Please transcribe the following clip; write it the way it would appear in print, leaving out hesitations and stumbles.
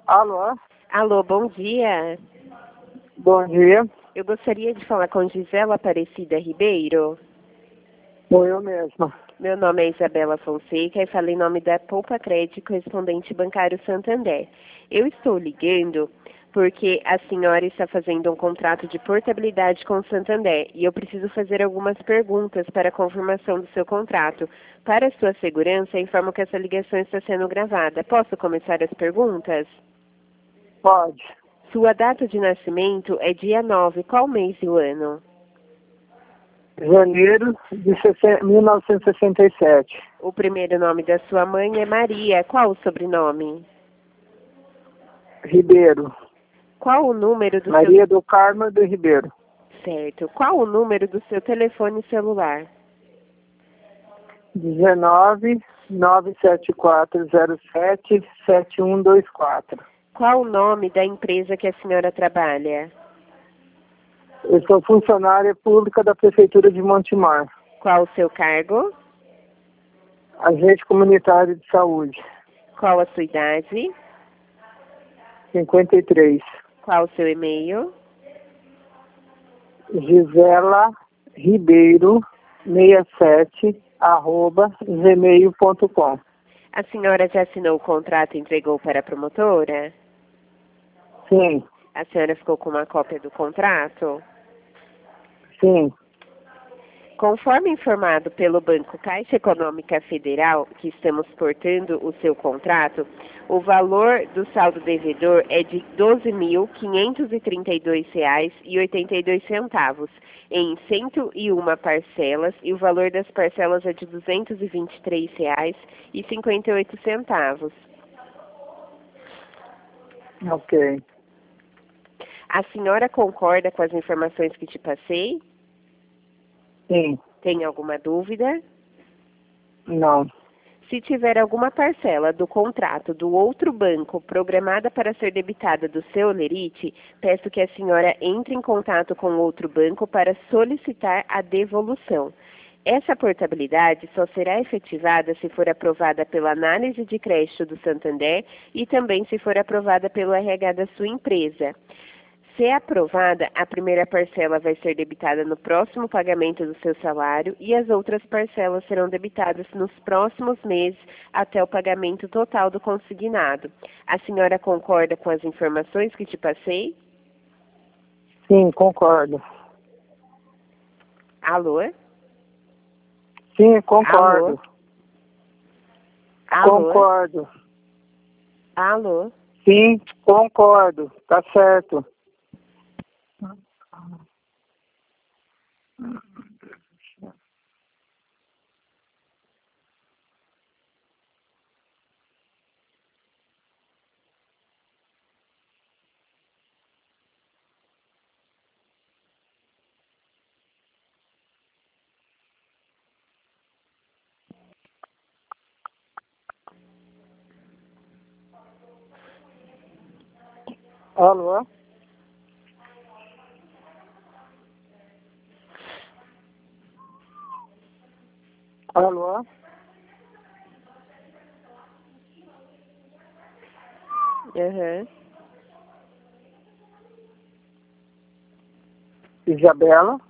Alô? Alô, bom dia. Bom dia. Eu gostaria de falar com Gisela Aparecida Ribeiro. Sou eu mesma. Meu nome é Isabela Fonseca e falo em nome da Poupa Crédito Correspondente Bancário Santander. Eu estou ligando porque a senhora está fazendo um contrato de portabilidade com o Santander e eu preciso fazer algumas perguntas para a confirmação do seu contrato. Para sua segurança, informo que essa ligação está sendo gravada. Posso começar as perguntas? Pode. Sua data de nascimento é dia 9. Qual mês e o ano? Janeiro de 1967. O primeiro nome da sua mãe é Maria. Qual o sobrenome? Ribeiro. Qual o número do Maria do Carmo do Ribeiro. Certo. Qual o número do seu telefone celular? 19 97407 7124. Qual o nome da empresa que a senhora trabalha? Eu sou funcionária pública da Prefeitura de Montemar. Qual o seu cargo? Agente comunitário de saúde. Qual a sua idade? 53. Qual o seu e-mail? Gisela Ribeiro 67 @gmail.com. A senhora já assinou o contrato e entregou para a promotora? Sim, A senhora ficou com uma cópia do contrato? sim. Conforme informado pelo Banco Caixa Econômica Federal, que estamos portando o seu contrato, o valor do saldo devedor é de R$ 12.532,82 em 101 parcelas e o valor das parcelas é de R$ 223,58. Ok. A senhora concorda com as informações que te passei? Sim. Tem alguma dúvida? Não. Se tiver alguma parcela do contrato do outro banco programada para ser debitada do seu Olerite, peço que a senhora entre em contato com o outro banco para solicitar a devolução. Essa portabilidade só será efetivada se for aprovada pela análise de crédito do Santander e também se for aprovada pelo RH da sua empresa. Se é aprovada, a primeira parcela vai ser debitada no próximo pagamento do seu salário e as outras parcelas serão debitadas nos próximos meses até o pagamento total do consignado. A senhora concorda com as informações que te passei? Sim, concordo. Alô? Sim, concordo. Alô? Concordo. Alô? Sim, concordo. Tá certo. Alô? Alô? Aham. Isabela?